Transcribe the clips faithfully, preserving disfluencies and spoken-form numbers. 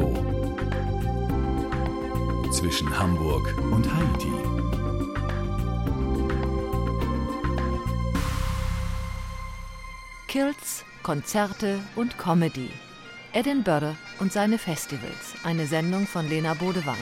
Info zwischen Hamburg und Haiti. Kilts, Konzerte und Comedy. Edinburgh und seine Festivals. Eine Sendung von Lena Bodewein.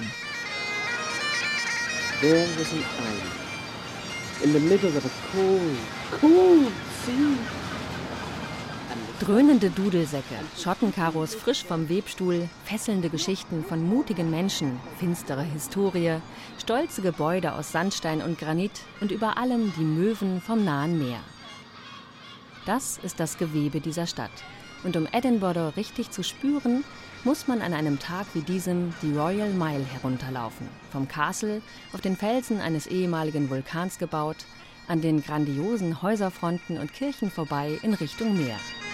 There was an island in the middle of a cold, cold sea. Dröhnende Dudelsäcke, Schottenkaros frisch vom Webstuhl, fesselnde Geschichten von mutigen Menschen, finstere Historie, stolze Gebäude aus Sandstein und Granit und über allem die Möwen vom nahen Meer. Das ist das Gewebe dieser Stadt. Und um Edinburgh richtig zu spüren, muss man an einem Tag wie diesem die Royal Mile herunterlaufen. Vom Castle, auf den Felsen eines ehemaligen Vulkans gebaut, an den grandiosen Häuserfronten und Kirchen vorbei in Richtung Meer.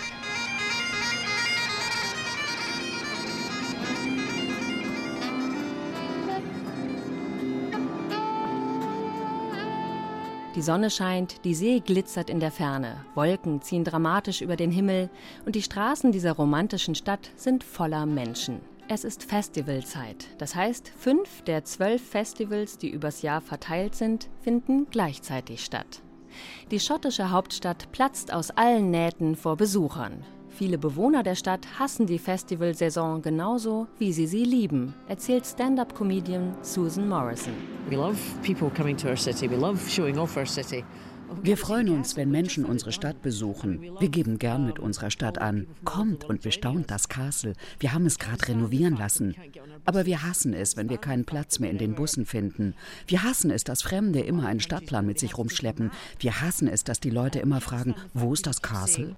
Die Sonne scheint, die See glitzert in der Ferne, Wolken ziehen dramatisch über den Himmel und die Straßen dieser romantischen Stadt sind voller Menschen. Es ist Festivalzeit, das heißt, fünf der zwölf Festivals, die übers Jahr verteilt sind, finden gleichzeitig statt. Die schottische Hauptstadt platzt aus allen Nähten vor Besuchern. Viele Bewohner der Stadt hassen die Festivalsaison genauso, wie sie sie lieben, erzählt Stand-up-Comedian Susan Morrison. Wir freuen uns, wenn Menschen unsere Stadt besuchen. Wir geben gern mit unserer Stadt an. Kommt und bestaunt das Castle. Wir haben es gerade renovieren lassen. Aber wir hassen es, wenn wir keinen Platz mehr in den Bussen finden. Wir hassen es, dass Fremde immer einen Stadtplan mit sich rumschleppen. Wir hassen es, dass die Leute immer fragen, wo ist das Castle?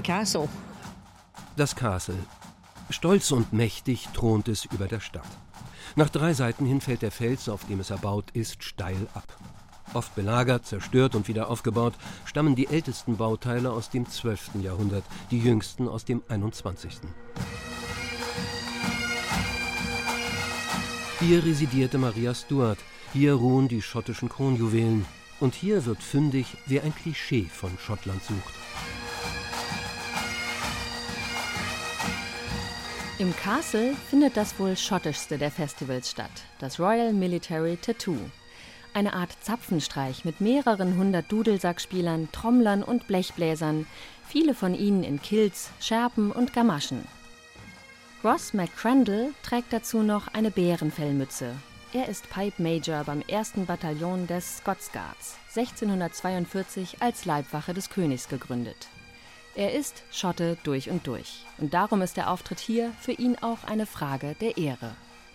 Das Castle. Stolz und mächtig thront es über der Stadt. Nach drei Seiten hin fällt der Fels, auf dem es erbaut ist, steil ab. Oft belagert, zerstört und wieder aufgebaut, stammen die ältesten Bauteile aus dem zwölften Jahrhundert, die jüngsten aus dem einundzwanzigsten Hier residierte Maria Stuart, hier ruhen die schottischen Kronjuwelen. Und hier wird fündig, wer ein Klischee von Schottland sucht. Im Castle findet das wohl schottischste der Festivals statt, das Royal Military Tattoo. Eine Art Zapfenstreich mit mehreren hundert Dudelsackspielern, Trommlern und Blechbläsern, viele von ihnen in Kilts, Schärpen und Gamaschen. Ross McCrandle trägt dazu noch eine Bärenfellmütze. Er ist Pipe Major beim ersten Bataillon des Scots Guards, sechzehnhundertzweiundvierzig als Leibwache des Königs gegründet. Er ist Schotte durch und durch. Und darum ist der Auftritt hier für ihn auch eine Frage der Ehre.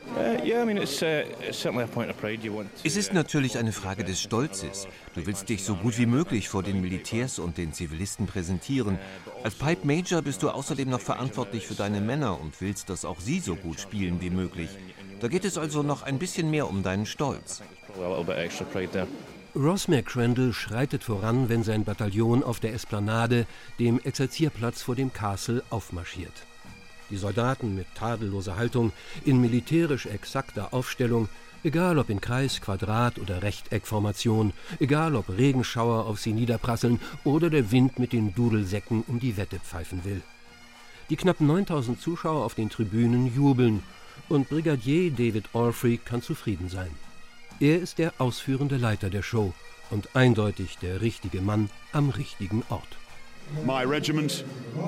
Es ist natürlich eine Frage des Stolzes. Du willst dich so gut wie möglich vor den Militärs und den Zivilisten präsentieren. Als Pipe Major bist du außerdem noch verantwortlich für deine Männer und willst, dass auch sie so gut spielen wie möglich. Da geht es also noch ein bisschen mehr um deinen Stolz. Ross McCrandle schreitet voran, wenn sein Bataillon auf der Esplanade, dem Exerzierplatz vor dem Castle, aufmarschiert. Die Soldaten mit tadelloser Haltung, in militärisch exakter Aufstellung, egal ob in Kreis-, Quadrat- oder Rechteckformation, egal ob Regenschauer auf sie niederprasseln oder der Wind mit den Dudelsäcken um die Wette pfeifen will. Die knapp neuntausend Zuschauer auf den Tribünen jubeln und Brigadier David Orfrey kann zufrieden sein. Er ist der ausführende Leiter der Show und eindeutig der richtige Mann am richtigen Ort. Mein Regiment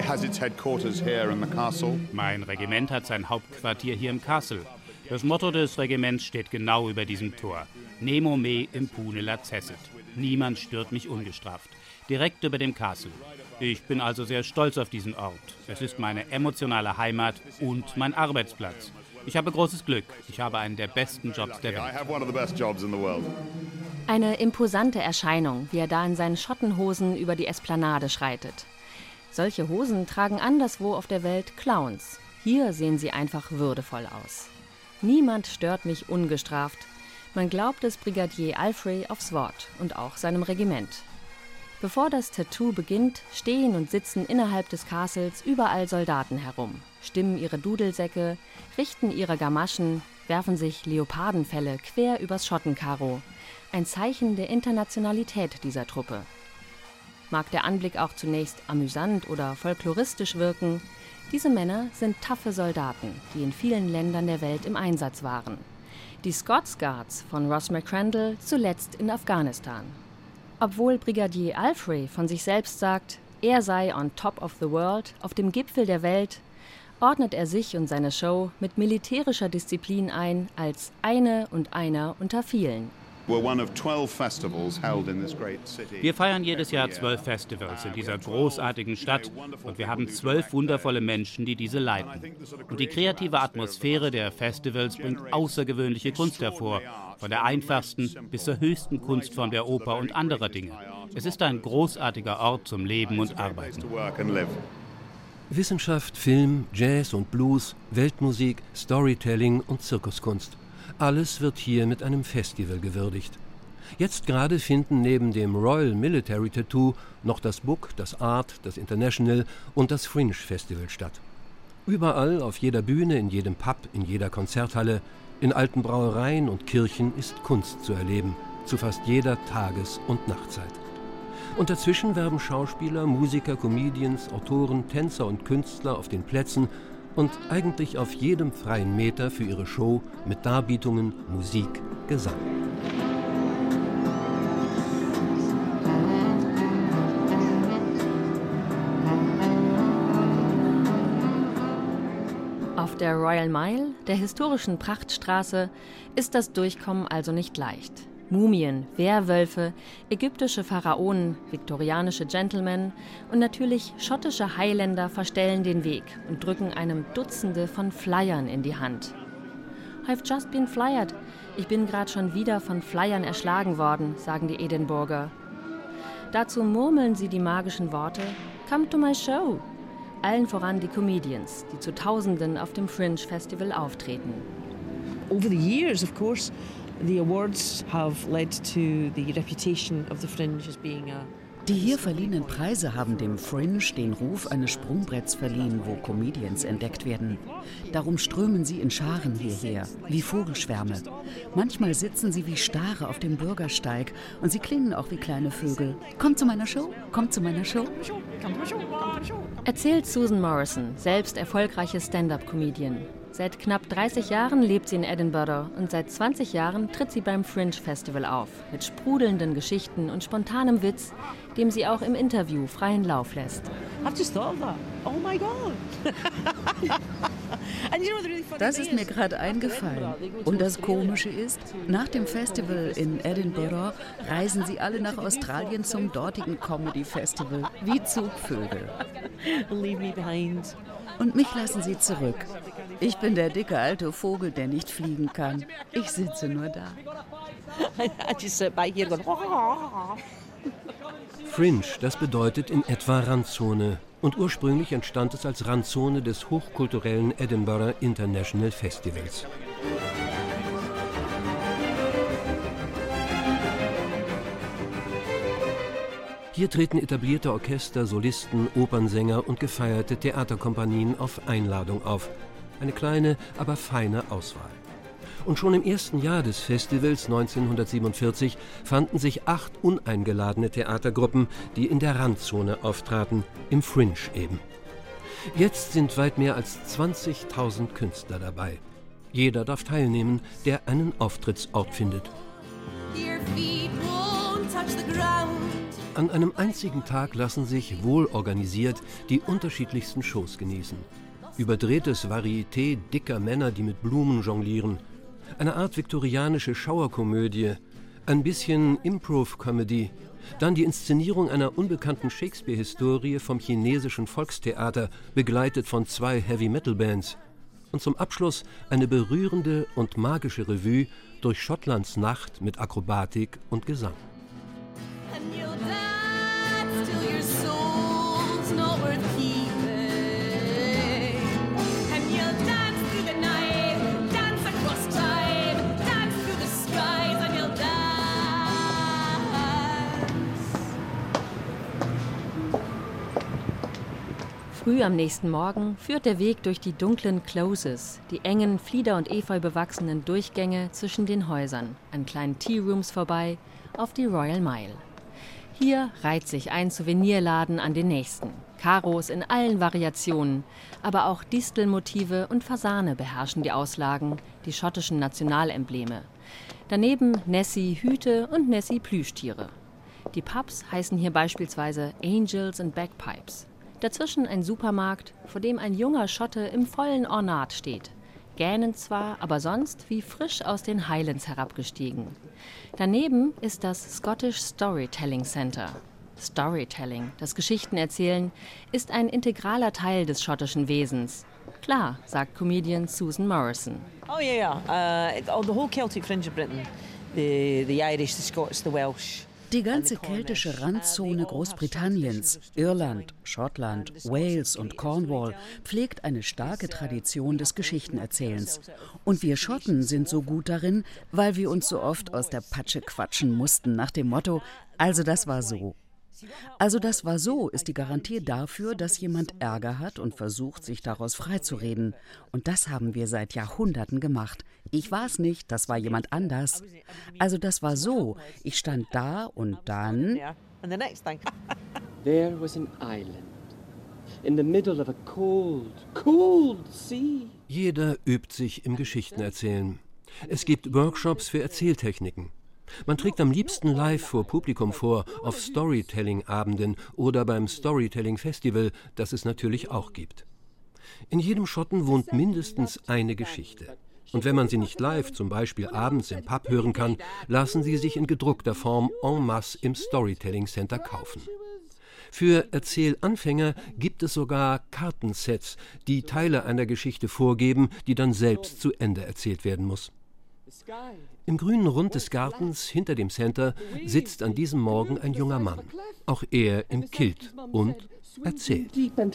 hat sein Hauptquartier hier im Castle. Das Motto des Regiments steht genau über diesem Tor. Nemo me impune lacessit. Niemand stört mich ungestraft. Direkt über dem Castle. Ich bin also sehr stolz auf diesen Ort. Es ist meine emotionale Heimat und mein Arbeitsplatz. Ich habe großes Glück. Ich habe einen der besten Jobs der Welt. Eine imposante Erscheinung, wie er da in seinen Schottenhosen über die Esplanade schreitet. Solche Hosen tragen anderswo auf der Welt Clowns. Hier sehen sie einfach würdevoll aus. Niemand stört mich ungestraft. Man glaubt es Brigadier Alfrey aufs Wort und auch seinem Regiment. Bevor das Tattoo beginnt, stehen und sitzen innerhalb des Castles überall Soldaten herum, stimmen ihre Dudelsäcke, richten ihre Gamaschen, werfen sich Leopardenfelle quer übers Schottenkaro. Ein Zeichen der Internationalität dieser Truppe. Mag der Anblick auch zunächst amüsant oder folkloristisch wirken, Diese Männer sind taffe Soldaten, die in vielen Ländern der Welt im Einsatz waren. Die Scots Guards von Ross McCrandle zuletzt in Afghanistan. Obwohl Brigadier Alfrey von sich selbst sagt, er sei on top of the world, auf dem Gipfel der Welt, ordnet er sich und seine Show mit militärischer Disziplin ein als eine und einer unter vielen. Wir feiern jedes Jahr zwölf Festivals in dieser großartigen Stadt und wir haben zwölf wundervolle Menschen, die diese leiten. Und die kreative Atmosphäre der Festivals bringt außergewöhnliche Kunst hervor, von der einfachsten bis zur höchsten Kunstform der Oper und anderer Dinge. Es ist ein großartiger Ort zum Leben und Arbeiten. Wissenschaft, Film, Jazz und Blues, Weltmusik, Storytelling und Zirkuskunst. Alles wird hier mit einem Festival gewürdigt. Jetzt gerade finden neben dem Royal Military Tattoo noch das Book, das Art, das International und das Fringe Festival statt. Überall, auf jeder Bühne, in jedem Pub, in jeder Konzerthalle, in alten Brauereien und Kirchen ist Kunst zu erleben, zu fast jeder Tages- und Nachtzeit. Und dazwischen werben Schauspieler, Musiker, Comedians, Autoren, Tänzer und Künstler auf den Plätzen und eigentlich auf jedem freien Meter für ihre Show mit Darbietungen, Musik, Gesang. Auf der Royal Mile, der historischen Prachtstraße, ist das Durchkommen also nicht leicht. Mumien, Werwölfe, ägyptische Pharaonen, viktorianische Gentlemen und natürlich schottische Highlander verstellen den Weg und drücken einem Dutzende von Flyern in die Hand. I've just been flyered. Ich bin gerade schon wieder von Flyern erschlagen worden, sagen die Edinburgher. Dazu murmeln sie die magischen Worte Come to my show. Allen voran die Comedians, die zu Tausenden auf dem Fringe Festival auftreten. Over the years, of course, the awards have led to the reputation of the Fringe as being a Die hier verliehenen Preise haben dem Fringe den Ruf eines Sprungbretts verliehen, wo Comedians entdeckt werden. Darum strömen sie in Scharen hierher, wie Vogelschwärme. Manchmal sitzen sie wie Stare auf dem Bürgersteig und sie klingen auch wie kleine Vögel. Kommt zu meiner Show, kommt zu meiner Show. Erzählt Susan Morrison, selbst erfolgreiche Stand-up-Comedian. Seit knapp dreißig Jahren lebt sie in Edinburgh und seit zwanzig Jahren tritt sie beim Fringe Festival auf, mit sprudelnden Geschichten und spontanem Witz, dem sie auch im Interview freien Lauf lässt. Das ist mir gerade eingefallen. Und das Komische ist, nach dem Festival in Edinburgh reisen sie alle nach Australien zum dortigen Comedy Festival, wie Zugvögel. Und mich lassen sie zurück. Ich bin der dicke alte Vogel, der nicht fliegen kann. Ich sitze nur da. Fringe, das bedeutet in etwa Randzone. Und ursprünglich entstand es als Randzone des hochkulturellen Edinburgh International Festivals. Hier treten etablierte Orchester, Solisten, Opernsänger und gefeierte Theaterkompanien auf Einladung auf. Eine kleine, aber feine Auswahl. Und schon im ersten Jahr des Festivals neunzehnhundertsiebenundvierzig fanden sich acht uneingeladene Theatergruppen, die in der Randzone auftraten, im Fringe eben. Jetzt sind weit mehr als zwanzigtausend Künstler dabei. Jeder darf teilnehmen, der einen Auftrittsort findet. An einem einzigen Tag lassen sich wohlorganisiert die unterschiedlichsten Shows genießen. Überdrehtes Varieté dicker Männer, die mit Blumen jonglieren. Eine Art viktorianische Schauerkomödie. Ein bisschen Improv-Comedy. Dann die Inszenierung einer unbekannten Shakespeare-Historie vom chinesischen Volkstheater, begleitet von zwei Heavy-Metal-Bands. Und zum Abschluss eine berührende und magische Revue durch Schottlands Nacht mit Akrobatik und Gesang. Früh am nächsten Morgen führt der Weg durch die dunklen Closes, die engen, Flieder- und Efeu bewachsenen Durchgänge zwischen den Häusern, an kleinen Tea-Rooms vorbei, auf die Royal Mile. Hier reiht sich ein Souvenirladen an den nächsten. Karos in allen Variationen, aber auch Distelmotive und Fasane beherrschen die Auslagen, die schottischen Nationalembleme. Daneben Nessie-Hüte und Nessie-Plüschtiere. Die Pubs heißen hier beispielsweise Angels and Bagpipes. Dazwischen ein Supermarkt, vor dem ein junger Schotte im vollen Ornat steht. Gähnend zwar, aber sonst wie frisch aus den Highlands herabgestiegen. Daneben ist das Scottish Storytelling Centre. Storytelling, das Geschichtenerzählen, ist ein integraler Teil des schottischen Wesens. Klar, sagt Comedian Susan Morrison. Oh yeah, yeah. Uh, oh, the whole Celtic fringe of Britain, the the Irish, the Scots, the Welsh. Die ganze keltische Randzone Großbritanniens, Irland, Schottland, Wales und Cornwall pflegt eine starke Tradition des Geschichtenerzählens. Und wir Schotten sind so gut darin, weil wir uns so oft aus der Patsche quatschen mussten nach dem Motto, also das war so. Also das war so ist die Garantie dafür, dass jemand Ärger hat und versucht, sich daraus freizureden. Und das haben wir seit Jahrhunderten gemacht. Ich war es nicht, das war jemand anders. Also das war so, ich stand da und dann... There was an island in the middle of a cold, cold sea. Jeder übt sich im Geschichtenerzählen. Es gibt Workshops für Erzähltechniken. Man trägt am liebsten live vor Publikum vor, auf Storytelling-Abenden oder beim Storytelling-Festival, das es natürlich auch gibt. In jedem Schotten wohnt mindestens eine Geschichte. Und wenn man sie nicht live, zum Beispiel abends im Pub hören kann, lassen sie sich in gedruckter Form en masse im Storytelling Center kaufen. Für Erzählanfänger gibt es sogar Kartensets, die Teile einer Geschichte vorgeben, die dann selbst zu Ende erzählt werden muss. Im grünen Rund des Gartens hinter dem Center sitzt an diesem Morgen ein junger Mann. Auch er im Kilt und erzählt.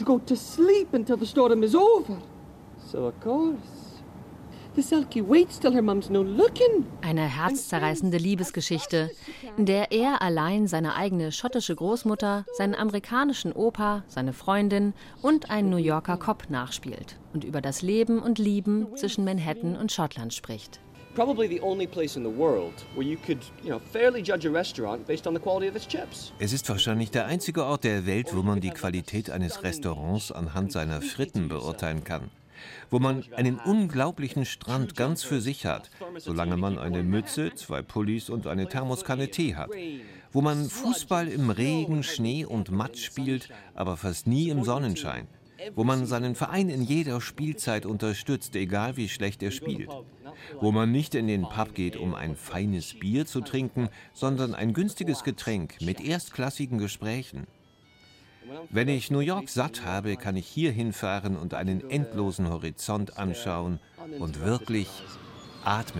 Eine herzzerreißende Liebesgeschichte, in der er allein seine eigene schottische Großmutter, seinen amerikanischen Opa, seine Freundin und einen New Yorker Cop nachspielt und über das Leben und Lieben zwischen Manhattan und Schottland spricht. Probably the only place in the world where you could, you know, fairly judge a restaurant based on the quality of its chips. Es ist wahrscheinlich der einzige Ort der Welt, wo man die Qualität eines Restaurants anhand seiner Fritten beurteilen kann. Wo man einen unglaublichen Strand ganz für sich hat, solange man eine Mütze, zwei Pullis und eine Thermoskanne Tee hat. Wo man Fußball im Regen, Schnee und Matsch spielt, aber fast nie im Sonnenschein. Wo man seinen Verein in jeder Spielzeit unterstützt, egal wie schlecht er spielt. Wo man nicht in den Pub geht, um ein feines Bier zu trinken, sondern ein günstiges Getränk mit erstklassigen Gesprächen. Wenn ich New York satt habe, kann ich hier hinfahren und einen endlosen Horizont anschauen und wirklich atmen.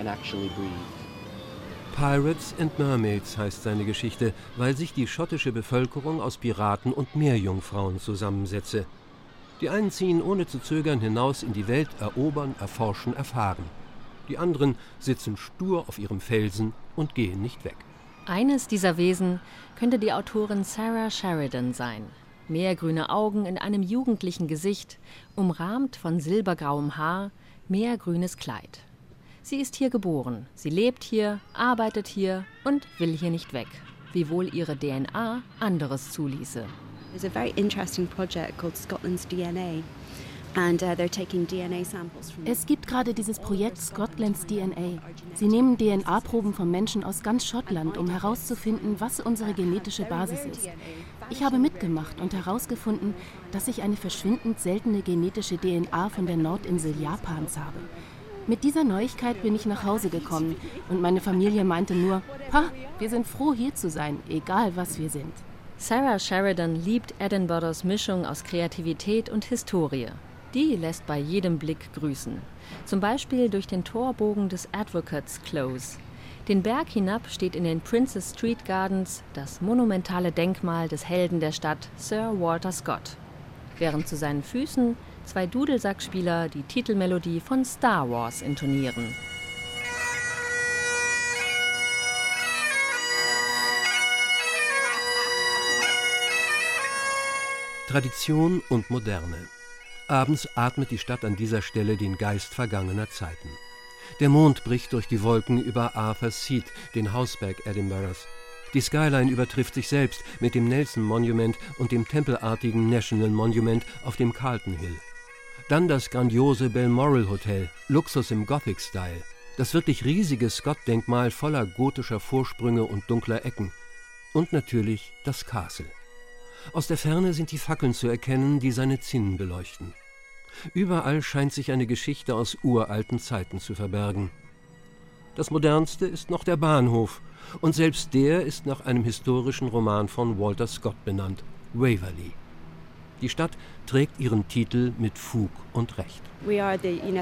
Pirates and Mermaids heißt seine Geschichte, weil sich die schottische Bevölkerung aus Piraten und Meerjungfrauen zusammensetze. Die einen ziehen ohne zu zögern hinaus in die Welt, erobern, erforschen, erfahren. Die anderen sitzen stur auf ihrem Felsen und gehen nicht weg. Eines dieser Wesen könnte die Autorin Sarah Sheridan sein. Meergrüne Augen in einem jugendlichen Gesicht, umrahmt von silbergrauem Haar, meergrünes Kleid. Sie ist hier geboren, sie lebt hier, arbeitet hier und will hier nicht weg, wiewohl ihre D N A anderes zuließe. There's a very interesting project called Scotland's D N A. And, uh, they're taking D N A samples from es gibt gerade dieses Projekt Scotland's D N A. Sie nehmen D N A-Proben von Menschen aus ganz Schottland, um herauszufinden, was unsere genetische Basis ist. Ich habe mitgemacht und herausgefunden, dass ich eine verschwindend seltene genetische D N A von der Nordinsel Japans habe. Mit dieser Neuigkeit bin ich nach Hause gekommen und meine Familie meinte nur, ha, wir sind froh, hier zu sein, egal was wir sind. Sarah Sheridan liebt Edinburghs Mischung aus Kreativität und Historie. Die lässt bei jedem Blick grüßen. Zum Beispiel durch den Torbogen des Advocates Close. Den Berg hinab steht in den Princess Street Gardens das monumentale Denkmal des Helden der Stadt, Sir Walter Scott. Während zu seinen Füßen zwei Dudelsackspieler die Titelmelodie von Star Wars intonieren. Tradition und Moderne. Abends atmet die Stadt an dieser Stelle den Geist vergangener Zeiten. Der Mond bricht durch die Wolken über Arthur's Seat, den Hausberg Edinburghs. Die Skyline übertrifft sich selbst mit dem Nelson Monument und dem tempelartigen National Monument auf dem Carlton Hill. Dann das grandiose Balmoral Hotel, Luxus im Gothic-Style. Das wirklich riesige Scott-Denkmal voller gotischer Vorsprünge und dunkler Ecken. Und natürlich das Castle. Aus der Ferne sind die Fackeln zu erkennen, die seine Zinnen beleuchten. Überall scheint sich eine Geschichte aus uralten Zeiten zu verbergen. Das modernste ist noch der Bahnhof, und selbst der ist nach einem historischen Roman von Walter Scott benannt, Waverley. Die Stadt trägt ihren Titel mit Fug und Recht. Wir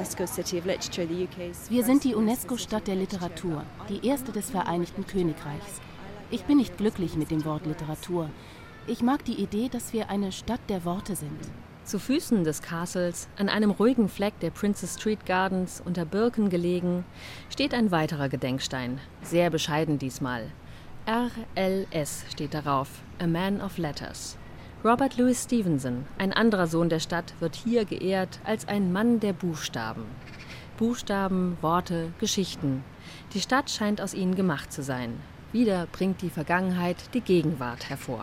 sind die UNESCO-Stadt der Literatur, die erste des Vereinigten Königreichs. Ich bin nicht glücklich mit dem Wort Literatur. Ich mag die Idee, dass wir eine Stadt der Worte sind. Zu Füßen des Castles, an einem ruhigen Fleck der Princess Street Gardens unter Birken gelegen, steht ein weiterer Gedenkstein, sehr bescheiden diesmal. R L S steht darauf, A Man of Letters. Robert Louis Stevenson, ein anderer Sohn der Stadt, wird hier geehrt als ein Mann der Buchstaben. Buchstaben, Worte, Geschichten. Die Stadt scheint aus ihnen gemacht zu sein. Wieder bringt die Vergangenheit die Gegenwart hervor.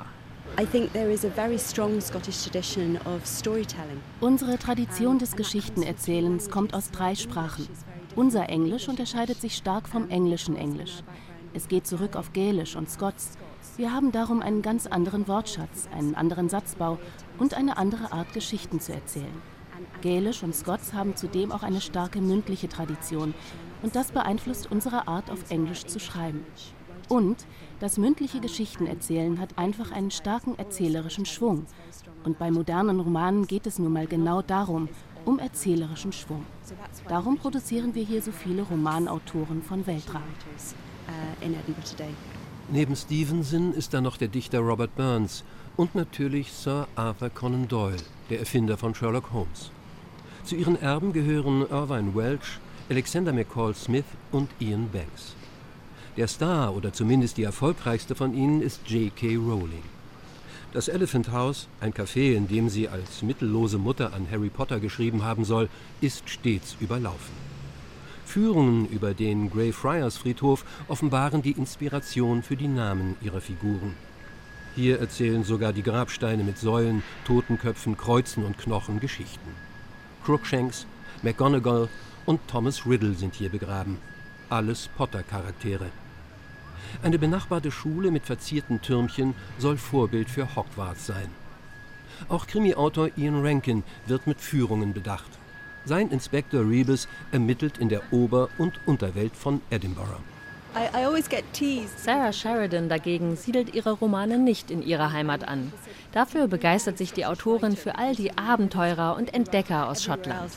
Unsere Tradition des Geschichtenerzählens kommt aus drei Sprachen. Unser Englisch unterscheidet sich stark vom englischen Englisch. Es geht zurück auf Gälisch und Scots. Wir haben darum einen ganz anderen Wortschatz, einen anderen Satzbau und eine andere Art, Geschichten zu erzählen. Gälisch und Scots haben zudem auch eine starke mündliche Tradition und das beeinflusst unsere Art, auf Englisch zu schreiben. Und das mündliche Geschichtenerzählen hat einfach einen starken erzählerischen Schwung. Und bei modernen Romanen geht es nun mal genau darum, um erzählerischen Schwung. Darum produzieren wir hier so viele Romanautoren von Weltrang. Neben Stevenson ist da noch der Dichter Robert Burns und natürlich Sir Arthur Conan Doyle, der Erfinder von Sherlock Holmes. Zu ihren Erben gehören Irvine Welsh, Alexander McCall Smith und Ian Banks. Der Star, oder zumindest die erfolgreichste von ihnen, ist J K Rowling. Das Elephant House, ein Café, in dem sie als mittellose Mutter an Harry Potter geschrieben haben soll, ist stets überlaufen. Führungen über den Greyfriars Friedhof offenbaren die Inspiration für die Namen ihrer Figuren. Hier erzählen sogar die Grabsteine mit Säulen, Totenköpfen, Kreuzen und Knochen Geschichten. Crookshanks, McGonagall und Thomas Riddle sind hier begraben. Alles Potter-Charaktere. Eine benachbarte Schule mit verzierten Türmchen soll Vorbild für Hogwarts sein. Auch Krimi-Autor Ian Rankin wird mit Führungen bedacht. Sein Inspektor Rebus ermittelt in der Ober- und Unterwelt von Edinburgh. I, I always get teased. Sarah Sheridan dagegen siedelt ihre Romane nicht in ihrer Heimat an. Dafür begeistert sich die Autorin für all die Abenteurer und Entdecker aus Schottland.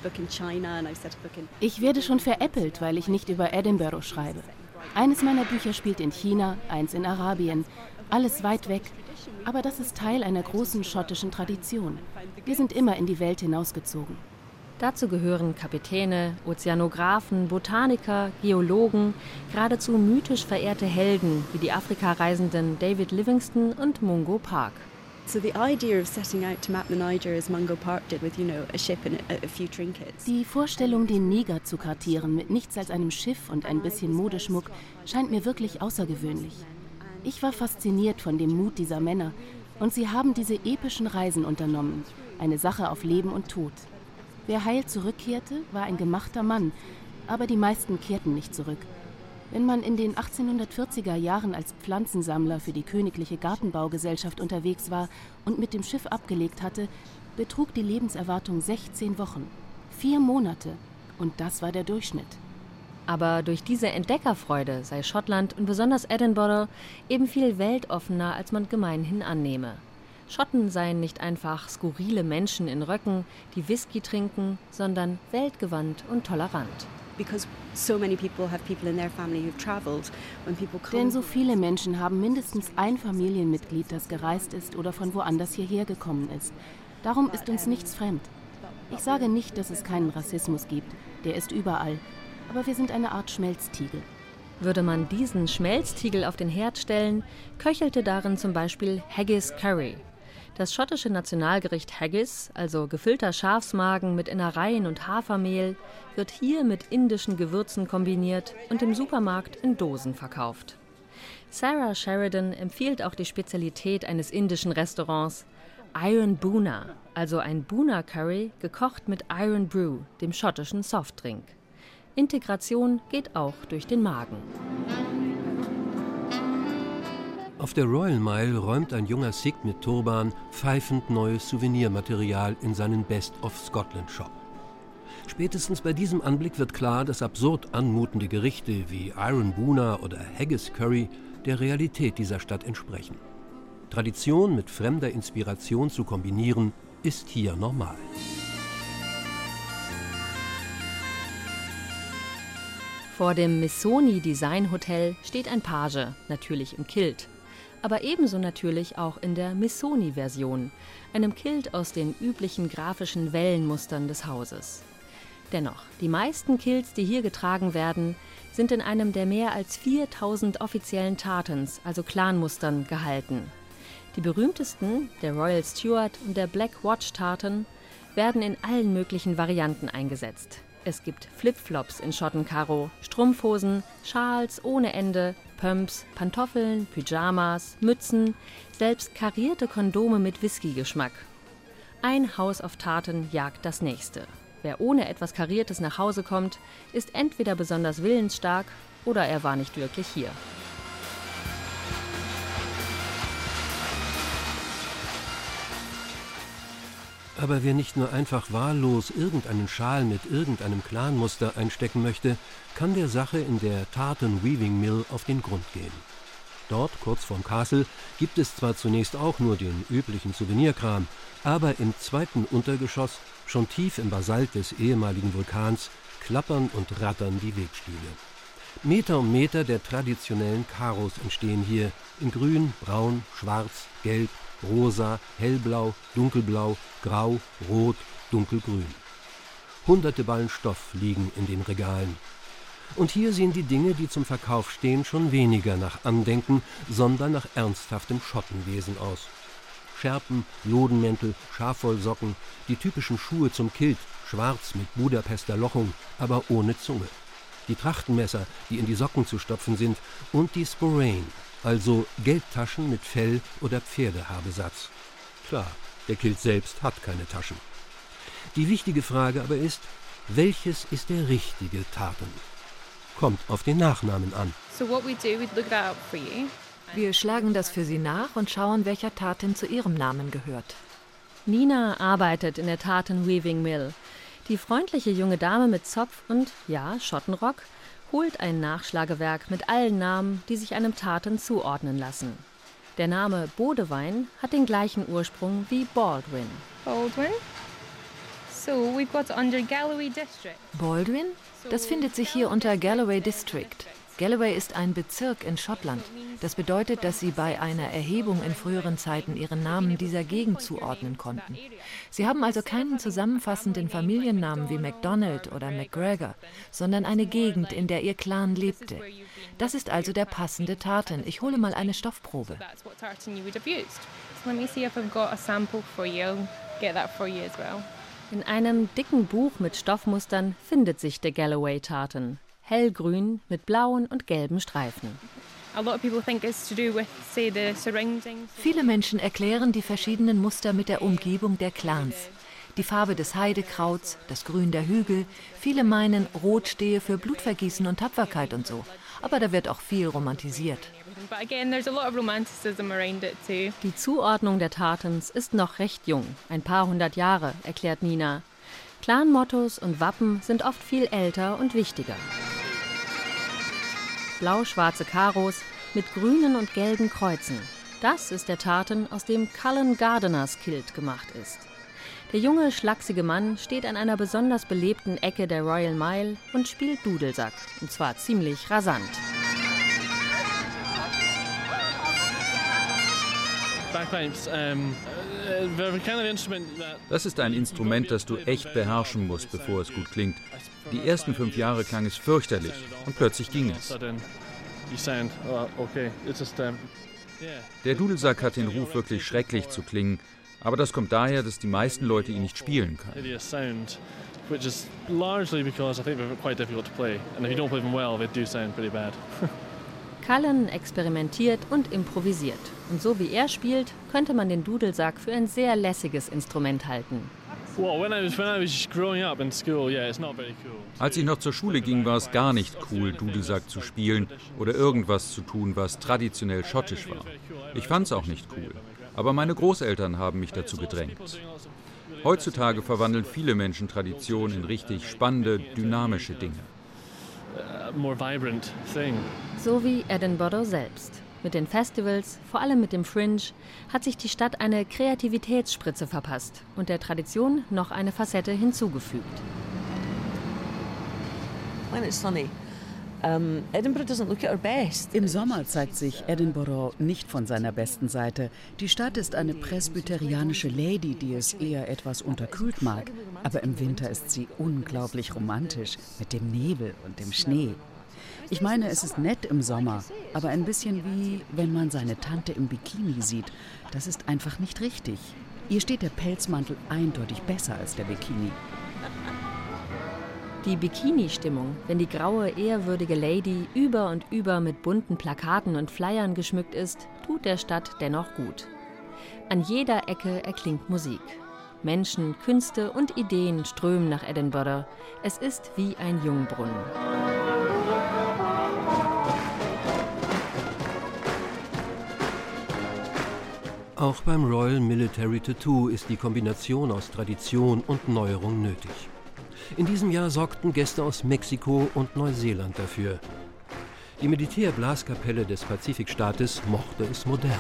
Ich werde schon veräppelt, weil ich nicht über Edinburgh schreibe. Eines meiner Bücher spielt in China, eins in Arabien. Alles weit weg. Aber das ist Teil einer großen schottischen Tradition. Wir sind immer in die Welt hinausgezogen. Dazu gehören Kapitäne, Ozeanographen, Botaniker, Geologen, geradezu mythisch verehrte Helden wie die Afrika-Reisenden David Livingstone und Mungo Park. Die Vorstellung, den Niger zu kartieren mit nichts als einem Schiff und ein bisschen Modeschmuck, scheint mir wirklich außergewöhnlich. Ich war fasziniert von dem Mut dieser Männer und sie haben diese epischen Reisen unternommen, eine Sache auf Leben und Tod. Wer heil zurückkehrte, war ein gemachter Mann, aber die meisten kehrten nicht zurück. Wenn man in den achtzehnhundertvierziger Jahren als Pflanzensammler für die Königliche Gartenbaugesellschaft unterwegs war und mit dem Schiff abgelegt hatte, betrug die Lebenserwartung sechzehn Wochen. Vier Monate. Und das war der Durchschnitt. Aber durch diese Entdeckerfreude sei Schottland und besonders Edinburgh eben viel weltoffener, als man gemeinhin annehme. Schotten seien nicht einfach skurrile Menschen in Röcken, die Whisky trinken, sondern weltgewandt und tolerant. Denn so viele Menschen haben mindestens ein Familienmitglied, das gereist ist oder von woanders hierher gekommen ist. Darum ist uns nichts fremd. Ich sage nicht, dass es keinen Rassismus gibt. Der ist überall. Aber wir sind eine Art Schmelztiegel. Würde man diesen Schmelztiegel auf den Herd stellen, köchelte darin zum Beispiel Haggis Curry. Das schottische Nationalgericht Haggis, also gefüllter Schafsmagen mit Innereien und Hafermehl, wird hier mit indischen Gewürzen kombiniert und im Supermarkt in Dosen verkauft. Sarah Sheridan empfiehlt auch die Spezialität eines indischen Restaurants, Iron Buna, also ein Buna Curry, gekocht mit Iron Brew, dem schottischen Softdrink. Integration geht auch durch den Magen. Auf der Royal Mile räumt ein junger Sikh mit Turban pfeifend neues Souvenirmaterial in seinen Best of Scotland Shop. Spätestens bei diesem Anblick wird klar, dass absurd anmutende Gerichte wie Iron Buna oder Haggis Curry der Realität dieser Stadt entsprechen. Tradition mit fremder Inspiration zu kombinieren, ist hier normal. Vor dem Missoni Design Hotel steht ein Page, natürlich im Kilt. Aber ebenso natürlich auch in der Missoni-Version, einem Kilt aus den üblichen grafischen Wellenmustern des Hauses. Dennoch, die meisten Kilts, die hier getragen werden, sind in einem der mehr als viertausend offiziellen Tartans, also Clanmustern, gehalten. Die berühmtesten, der Royal Stewart und der Black Watch Tartan, werden in allen möglichen Varianten eingesetzt. Es gibt Flipflops in Schottenkaro, Strumpfhosen, Schals ohne Ende, Pumps, Pantoffeln, Pyjamas, Mützen, selbst karierte Kondome mit Whisky-Geschmack. Ein Haus auf Tartan jagt das nächste. Wer ohne etwas Kariertes nach Hause kommt, ist entweder besonders willensstark oder er war nicht wirklich hier. Aber wer nicht nur einfach wahllos irgendeinen Schal mit irgendeinem Clanmuster einstecken möchte, kann der Sache in der Tartan Weaving Mill auf den Grund gehen. Dort, kurz vorm Castle, gibt es zwar zunächst auch nur den üblichen Souvenirkram, aber im zweiten Untergeschoss, schon tief im Basalt des ehemaligen Vulkans, klappern und rattern die Webstühle. Meter um Meter der traditionellen Karos entstehen hier in grün, braun, schwarz, gelb, rosa, hellblau, dunkelblau, grau, rot, dunkelgrün. Hunderte Ballen Stoff liegen in den Regalen. Und hier sehen die Dinge, die zum Verkauf stehen, schon weniger nach Andenken, sondern nach ernsthaftem Schottenwesen aus. Schärpen, Lodenmäntel, Schafwollsocken, die typischen Schuhe zum Kilt, schwarz mit Budapester Lochung, aber ohne Zunge. Die Trachtenmesser, die in die Socken zu stopfen sind, und die Sporraine, also Geldtaschen mit Fell- oder Pferdehabesatz. Klar, der Kilt selbst hat keine Taschen. Die wichtige Frage aber ist, welches ist der richtige Tartan? Kommt auf den Nachnamen an. Wir schlagen das für Sie nach und schauen, welcher Tartan zu Ihrem Namen gehört. Nina arbeitet in der Tartan Weaving Mill. Die freundliche junge Dame mit Zopf und, ja, Schottenrock, holt ein Nachschlagewerk mit allen Namen, die sich einem Tartan zuordnen lassen. Der Name Bodewein hat den gleichen Ursprung wie Baldwin. Baldwin? So, we've got under Galloway District. Baldwin? Das findet sich hier unter Galloway District. Galloway ist ein Bezirk in Schottland. Das bedeutet, dass sie bei einer Erhebung in früheren Zeiten ihren Namen dieser Gegend zuordnen konnten. Sie haben also keinen zusammenfassenden Familiennamen wie MacDonald oder McGregor, sondern eine Gegend, in der ihr Clan lebte. Das ist also der passende Tartan. Ich hole mal eine Stoffprobe. In einem dicken Buch mit Stoffmustern findet sich der Galloway Tartan. Hellgrün mit blauen und gelben Streifen. Viele Menschen erklären die verschiedenen Muster mit der Umgebung der Clans. Die Farbe des Heidekrauts, das Grün der Hügel. Viele meinen, Rot stehe für Blutvergießen und Tapferkeit und so. Aber da wird auch viel romantisiert. Die Zuordnung der Tartans ist noch recht jung, ein paar hundert Jahre, erklärt Nina. Clan-Mottos und Wappen sind oft viel älter und wichtiger. Blau-schwarze Karos mit grünen und gelben Kreuzen. Das ist der Tartan, aus dem Cullen Gardeners Kilt gemacht ist. Der junge, schlachsige Mann steht an einer besonders belebten Ecke der Royal Mile und spielt Dudelsack, und zwar ziemlich rasant. Das ist ein Instrument, das du echt beherrschen musst, bevor es gut klingt. Die ersten fünf Jahre klang es fürchterlich und plötzlich ging es. Der Dudelsack hat den Ruf, wirklich schrecklich zu klingen, aber das kommt daher, dass die meisten Leute ihn nicht spielen können. Cullen experimentiert und improvisiert. Und so wie er spielt, könnte man den Dudelsack für ein sehr lässiges Instrument halten. Als ich noch zur Schule ging, war es gar nicht cool, Dudelsack zu spielen oder irgendwas zu tun, was traditionell schottisch war. Ich fand es auch nicht cool. Aber meine Großeltern haben mich dazu gedrängt. Heutzutage verwandeln viele Menschen Tradition in richtig spannende, dynamische Dinge. So wie Edinburgh selbst. Mit den Festivals, vor allem mit dem Fringe, hat sich die Stadt eine Kreativitätsspritze verpasst und der Tradition noch eine Facette hinzugefügt. When it's sunny, um, Edinburgh doesn't look at our best. Im Sommer zeigt sich Edinburgh nicht von seiner besten Seite. Die Stadt ist eine presbyterianische Lady, die es eher etwas unterkühlt mag. Aber im Winter ist sie unglaublich romantisch, mit dem Nebel und dem Schnee. Ich meine, es ist nett im Sommer, aber ein bisschen wie, wenn man seine Tante im Bikini sieht. Das ist einfach nicht richtig. Ihr steht der Pelzmantel eindeutig besser als der Bikini. Die Bikini-Stimmung, wenn die graue, ehrwürdige Lady über und über mit bunten Plakaten und Flyern geschmückt ist, tut der Stadt dennoch gut. An jeder Ecke erklingt Musik. Menschen, Künste und Ideen strömen nach Edinburgh. Es ist wie ein Jungbrunnen. Auch beim Royal Military Tattoo ist die Kombination aus Tradition und Neuerung nötig. In diesem Jahr sorgten Gäste aus Mexiko und Neuseeland dafür. Die Militärblaskapelle des Pazifikstaates mochte es modern.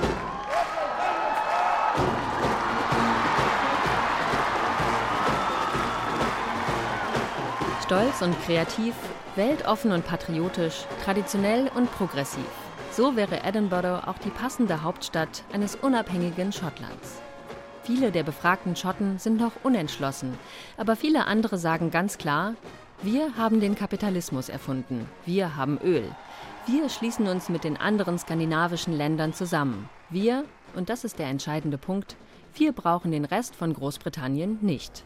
Stolz und kreativ, weltoffen und patriotisch, traditionell und progressiv. So wäre Edinburgh auch die passende Hauptstadt eines unabhängigen Schottlands. Viele der befragten Schotten sind noch unentschlossen, aber viele andere sagen ganz klar, wir haben den Kapitalismus erfunden, wir haben Öl. Wir schließen uns mit den anderen skandinavischen Ländern zusammen. Wir, und das ist der entscheidende Punkt, wir brauchen den Rest von Großbritannien nicht.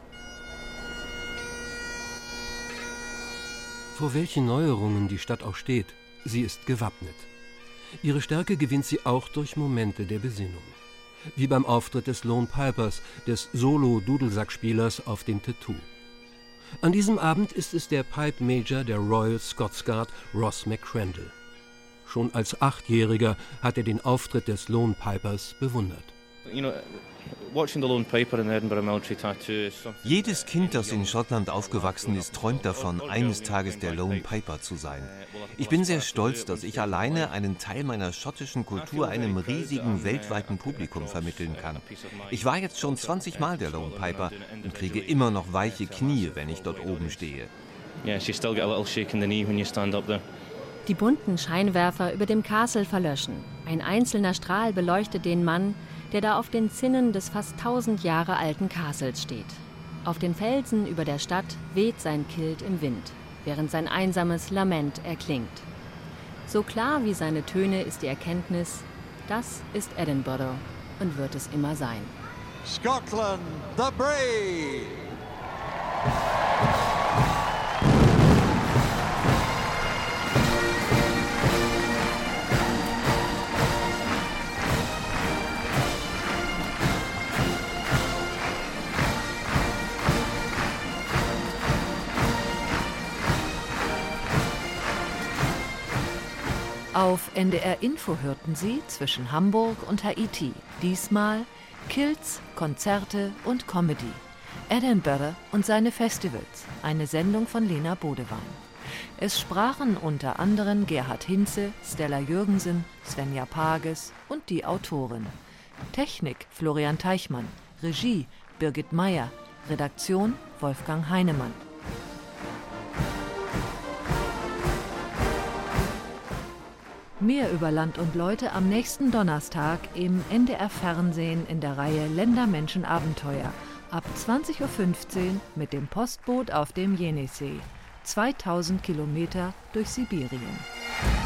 Vor welchen Neuerungen die Stadt auch steht, sie ist gewappnet. Ihre Stärke gewinnt sie auch durch Momente der Besinnung. Wie beim Auftritt des Lone Pipers, des Solo-Dudelsackspielers auf dem Tattoo. An diesem Abend ist es der Pipe Major der Royal Scots Guard, Ross McCrandle. Schon als Achtjähriger hat er den Auftritt des Lone Pipers bewundert. Jedes Kind, das in Schottland aufgewachsen ist, träumt davon, eines Tages der Lone Piper zu sein. Ich bin sehr stolz, dass ich alleine einen Teil meiner schottischen Kultur einem riesigen weltweiten Publikum vermitteln kann. Ich war jetzt schon zwanzig Mal der Lone Piper und kriege immer noch weiche Knie, wenn ich dort oben stehe. Die bunten Scheinwerfer über dem Castle verlöschen. Ein einzelner Strahl beleuchtet den Mann, der da auf den Zinnen des fast tausend Jahre alten Castles steht. Auf den Felsen über der Stadt weht sein Kilt im Wind, während sein einsames Lament erklingt. So klar wie seine Töne ist die Erkenntnis, das ist Edinburgh und wird es immer sein. Scotland the Brave! Auf N D R Info hörten Sie zwischen Hamburg und Haiti diesmal Kilts, Konzerte und Comedy. Edinburgh und seine Festivals, eine Sendung von Lena Bodewein. Es sprachen unter anderem Gerhard Hinze, Stella Jürgensen, Svenja Pages und die Autorin. Technik Florian Teichmann, Regie Birgit Meyer, Redaktion Wolfgang Heinemann. Mehr über Land und Leute am nächsten Donnerstag im N D R Fernsehen in der Reihe Länder, Menschen, Abenteuer ab zwanzig Uhr fünfzehn mit dem Postboot auf dem Jenissee. zweitausend Kilometer durch Sibirien.